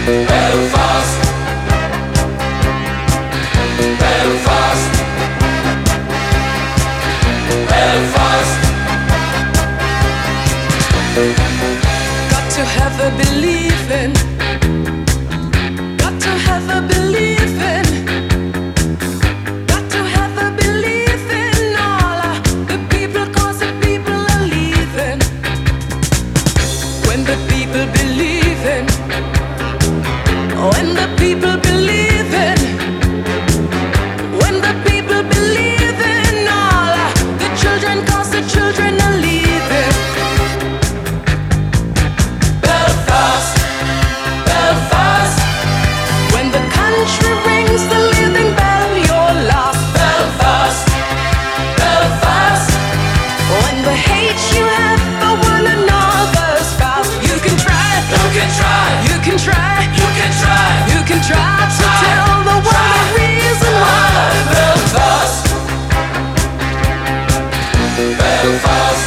Belfast, Belfast, Belfast. Got to have a believing. Got to have a believing. Got to have a belief in all the people, 'cause the people are leaving. When the people believe in, when the people believe in, when the people believe in all the children, 'cause the children are leaving. Belfast, Belfast, When the country rings the living bell, you're lost. Belfast, Belfast. When the hate you have for one another's fast, you can try, You can try, you can try, you can try, you can try to tell the world the reason why. Belfast, Belfast,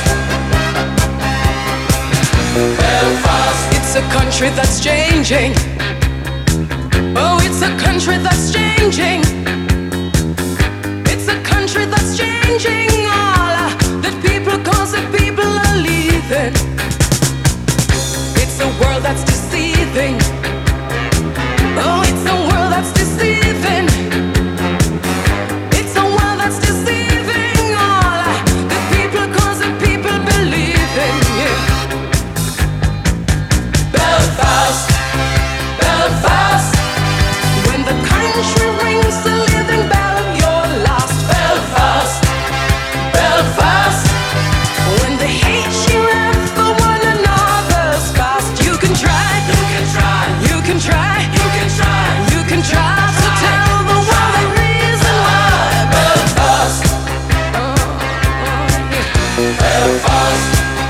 Belfast. It's a country that's changing. Oh, it's a country that's changing. It's a country that's changing all the people, 'cause the people are leaving. It's a world that's deceiving. Oh, it's a world that's deceiving. It's a world that's deceiving all the people, 'cause the people believe in you. Belfast, Belfast, When the country rings the living bell, you're lost. Belfast, Belfast. When the hate you have for one another's past, you can try, You can try, you can try, you can try, you can try to tell the world the reason why. Belfast, Belfast,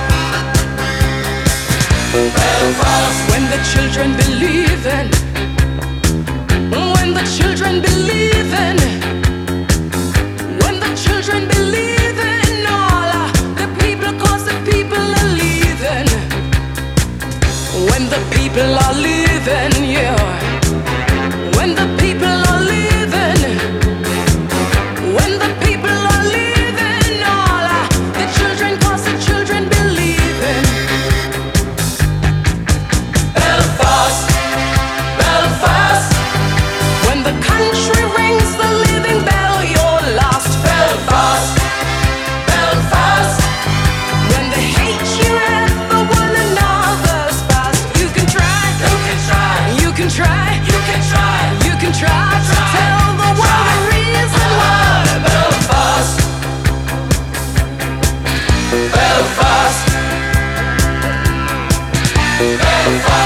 Belfast. When the children believe in, when the children believe in, when the children believe in all the people, 'cause the people are leaving. When the people are leaving, yeah. When the people are leaving, when the people are leaving, all the children, 'cause the children believe in. Belfast, Belfast, When the country rings the living bell, you're lost. Belfast, Belfast. When the hate you have for one another's past, you can try, You can try, you can try, you can try, you can try to tell the world the reason why. Belfast, Belfast, Belfast.